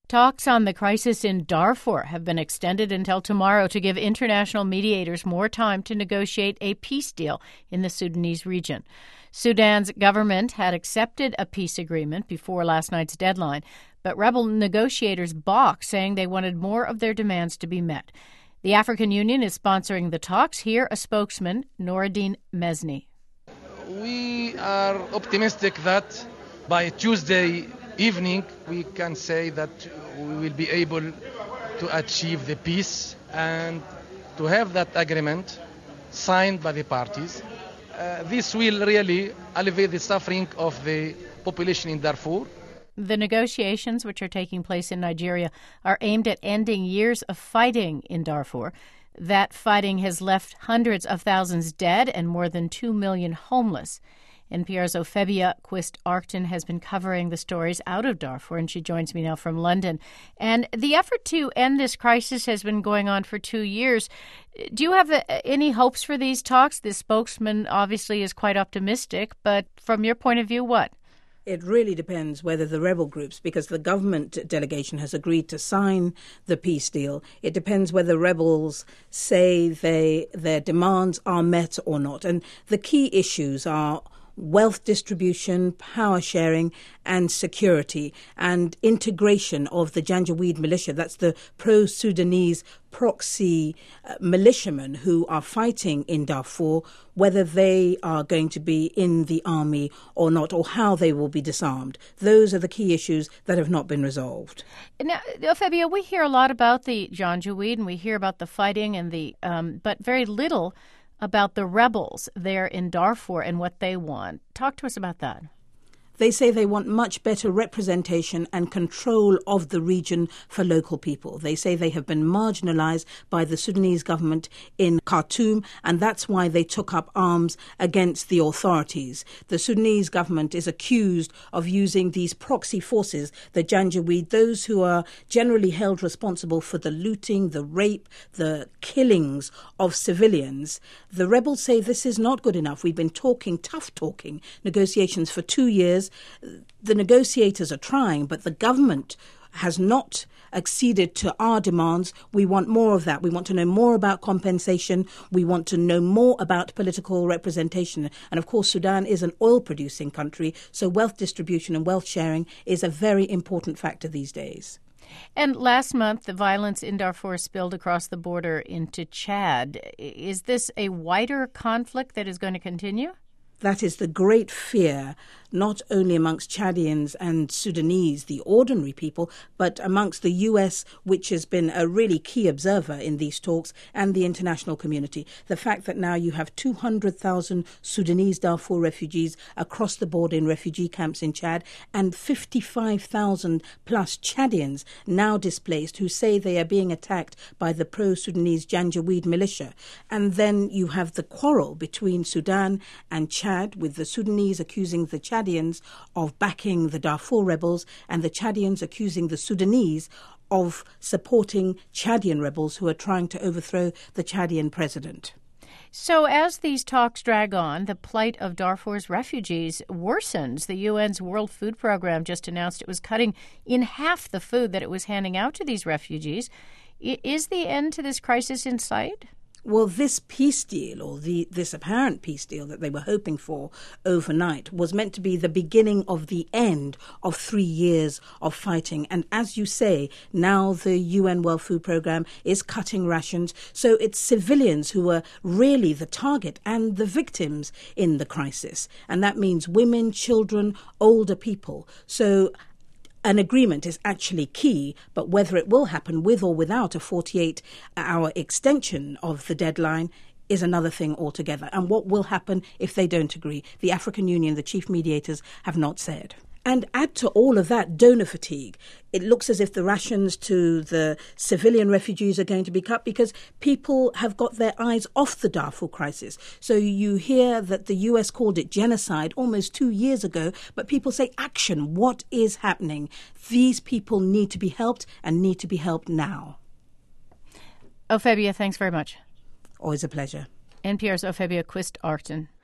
Talks on the crisis in Darfur have been extended until tomorrow to give international mediators more time to negotiate a peace deal in the Sudanese region. Sudan's government had accepted a peace agreement before last night's deadline, but rebel negotiators balked, saying they wanted more of their demands to be met. The African Union is sponsoring the talks. Here, a spokesman, Noureddin Mesni. We are optimistic that by Tuesday evening we can say that we will be able to achieve the peace and to have that agreement signed by the parties. This will really alleviate the suffering of the population in Darfur. The negotiations, which are taking place in Nigeria, are aimed at ending years of fighting in Darfur. That fighting has left hundreds of thousands dead and more than 2 million homeless. NPR's Ophebia Quist-Arcton has been covering the stories out of Darfur, and she joins me now from London. And the effort to end this crisis has been going on for 2 years. Do you have any hopes for these talks? The spokesman obviously is quite optimistic, but from your point of view, what? It really depends whether the rebel groups, because the government delegation has agreed to sign the peace deal, it depends whether rebels say their demands are met or not. And the key issues are wealth distribution, power sharing, and security, and integration of the Janjaweed militia. That's the pro-Sudanese proxy militiamen who are fighting in Darfur, whether they are going to be in the army or not, or how they will be disarmed. Those are the key issues that have not been resolved. Now, Ophebia, we hear a lot about the Janjaweed, and we hear about the fighting, and but very little about the rebels there in Darfur and what they want. Talk to us about that. They say they want much better representation and control of the region for local people. They say they have been marginalized by the Sudanese government in Khartoum, and that's why they took up arms against the authorities. The Sudanese government is accused of using these proxy forces, the Janjaweed, those who are generally held responsible for the looting, the rape, the killings of civilians. The rebels say this is not good enough. We've been tough talking, negotiations for 2 years. The negotiators are trying, but the government has not acceded to our demands. We want more of that. We want to know more about compensation. We want to know more about political representation. And of course, Sudan is an oil-producing country, so wealth distribution and wealth sharing is a very important factor these days. And last month, the violence in Darfur spilled across the border into Chad. Is this a wider conflict that is going to continue? That is the great fear, not only amongst Chadians and Sudanese, the ordinary people, but amongst the US, which has been a really key observer in these talks, and the international community. The fact that now you have 200,000 Sudanese Darfur refugees across the border in refugee camps in Chad, and 55,000 plus Chadians now displaced who say they are being attacked by the pro-Sudanese Janjaweed militia. And then you have the quarrel between Sudan and Chad, with the Sudanese accusing the Chadians of backing the Darfur rebels and the Chadians accusing the Sudanese of supporting Chadian rebels who are trying to overthrow the Chadian president. So as these talks drag on, the plight of Darfur's refugees worsens. The UN's World Food Program just announced it was cutting in half the food that it was handing out to these refugees. Is the end to this crisis in sight? Well, this peace deal, or this apparent peace deal that they were hoping for overnight, was meant to be the beginning of the end of 3 years of fighting. And as you say, now the UN World Food Programme is cutting rations. So it's civilians who are really the target and the victims in the crisis. And that means women, children, older people. So an agreement is actually key, but whether it will happen with or without a 48-hour extension of the deadline is another thing altogether. And what will happen if they don't agree? The African Union, the chief mediators, have not said. And add to all of that donor fatigue. It looks as if the rations to the civilian refugees are going to be cut because people have got their eyes off the Darfur crisis. So you hear that the US called it genocide almost 2 years ago, but people say action. What is happening? These people need to be helped and need to be helped now. Ophebia, thanks very much. Always a pleasure. NPR's Ophebia Quist-Arcton.